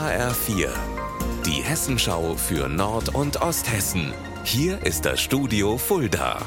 HR4, die Hessenschau für Nord- und Osthessen. Hier ist das Studio Fulda.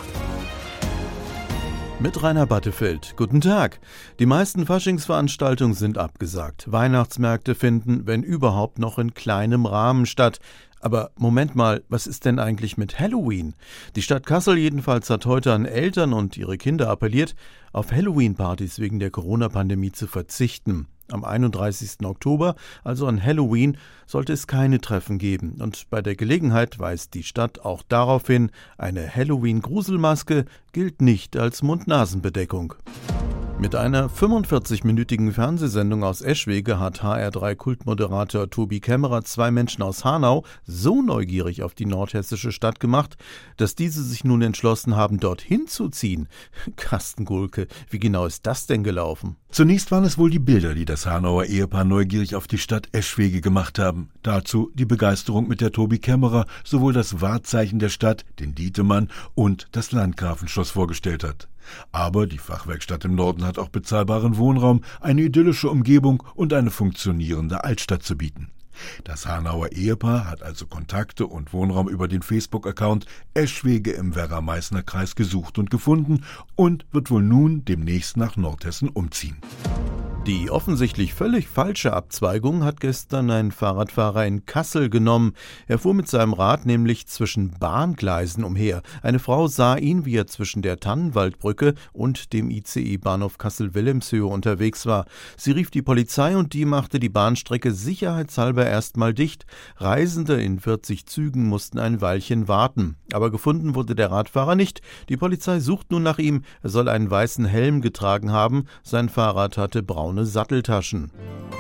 Mit Rainer Battefeld. Guten Tag. Die meisten Faschingsveranstaltungen sind abgesagt. Weihnachtsmärkte finden, wenn überhaupt, noch in kleinem Rahmen statt. Aber Moment mal, was ist denn eigentlich mit Halloween? Die Stadt Kassel jedenfalls hat heute an Eltern und ihre Kinder appelliert, auf Halloween-Partys wegen der Corona-Pandemie zu verzichten. Am 31. Oktober, also an Halloween, sollte es keine Treffen geben. Und bei der Gelegenheit weist die Stadt auch darauf hin, eine Halloween-Gruselmaske gilt nicht als Mund-Nasen-Bedeckung. Mit einer 45-minütigen Fernsehsendung aus Eschwege hat HR3-Kultmoderator Tobi Kämmerer zwei Menschen aus Hanau so neugierig auf die nordhessische Stadt gemacht, dass diese sich nun entschlossen haben, dorthin zu ziehen. Carsten Gulke, wie genau ist das denn gelaufen? Zunächst waren es wohl die Bilder, die das Hanauer Ehepaar neugierig auf die Stadt Eschwege gemacht haben. Dazu die Begeisterung mit der Tobi Kämmerer sowohl das Wahrzeichen der Stadt, den Dietemann, und das Landgrafenschloss vorgestellt hat. Aber die Fachwerkstatt im Norden hat auch bezahlbaren Wohnraum, eine idyllische Umgebung und eine funktionierende Altstadt zu bieten. Das Hanauer Ehepaar hat also Kontakte und Wohnraum über den Facebook-Account Eschwege im Werra-Meißner-Kreis gesucht und gefunden und wird wohl nun demnächst nach Nordhessen umziehen. Die offensichtlich völlig falsche Abzweigung hat gestern ein Fahrradfahrer in Kassel genommen. Er fuhr mit seinem Rad nämlich zwischen Bahngleisen umher. Eine Frau sah ihn, wie er zwischen der Tannenwaldbrücke und dem ICE-Bahnhof Kassel-Wilhelmshöhe unterwegs war. Sie rief die Polizei und die machte die Bahnstrecke sicherheitshalber erstmal dicht. Reisende in 40 Zügen mussten ein Weilchen warten. Aber gefunden wurde der Radfahrer nicht. Die Polizei sucht nun nach ihm. Er soll einen weißen Helm getragen haben. Sein Fahrrad hatte braune Satteltaschen.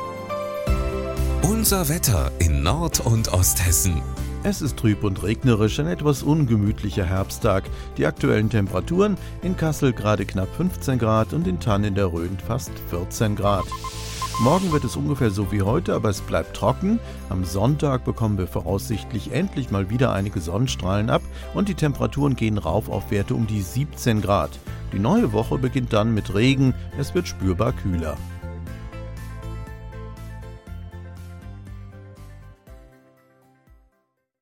Unser Wetter in Nord- und Osthessen. Es ist trüb und regnerisch, ein etwas ungemütlicher Herbsttag. Die aktuellen Temperaturen: in Kassel gerade knapp 15 Grad und in Thann in der Rhön fast 14 Grad. Morgen wird es ungefähr so wie heute, aber es bleibt trocken. Am Sonntag bekommen wir voraussichtlich endlich mal wieder einige Sonnenstrahlen ab und die Temperaturen gehen rauf auf Werte um die 17 Grad. Die neue Woche beginnt dann mit Regen, es wird spürbar kühler.